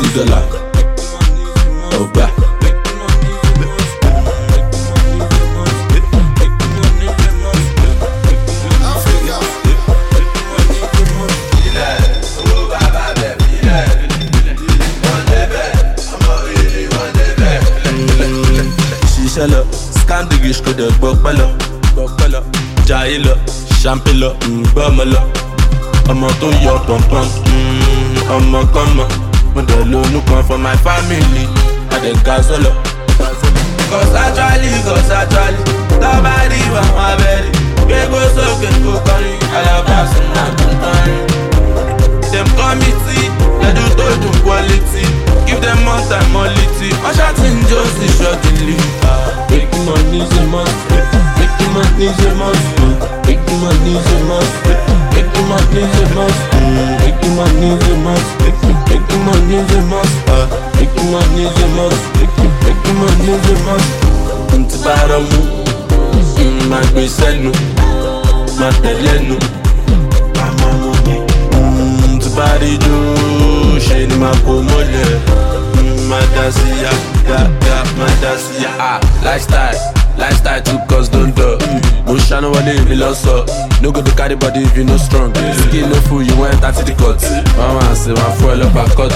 $2. Oh, back. Ṣiṣẹ́ scandal kò dẹ̀ gbọ́ pẹ́lọ jayé lọ champagne lọ gbọ́mọ lọ ọmọ tó yọ pọ̀npọ̀n ọmọ kọ́mọ mo dẹ̀ lónú kan for my family àdẹ̀gá sọ́lọ. Cause actually tọ́ba rí wà wọ́n abẹ́rẹ́ gbégbó sókè kó kọrin alábàásùn náà tó ń kọrin. Dem committee ẹ̀dùn tó dùn quality give them more time more litty wọ́n ṣàtìǹjọ́ sí ṣọ́ọ̀tìlì. Making money is a must. Making money is a must. Making money is a must. Making money is a must. Making money is a must. Making money is a must. Making money is a must. Making money is a must. Nti bara mu, ma gbe sẹ́nu, ma tẹ̀lé nu, ma mú mi. Nti bari jo, ṣe ni ma kó mọ́lẹ̀. Madasiya, Madasiya. Lifestyle too cause don't do. Motion no wale if you lost up. No go to carry body if you no strong. Skin no full, you went at the cut. Mama say my fuel up a cut.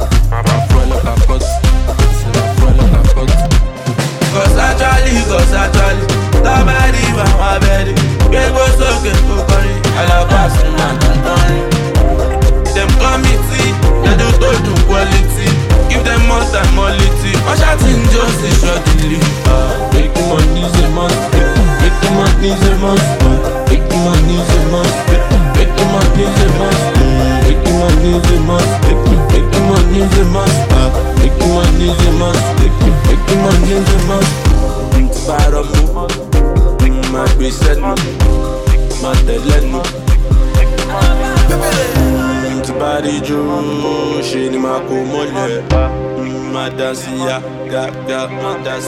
Cause actually, nobody want my baby. Get go so get go curry. I love us, man, them committee, they do quality. Give them more time, more litty. I'm shouting just a shortly. Making money is a must. Making money is a must. Making money is a must. Making money is a must. Making money is a must. Making money is a must. Making money is a must. Making money is a must. Think about a move. My reset me. My deadline me. Body Joe, she ni ma ko mole. Madasiya, ga, madasiya.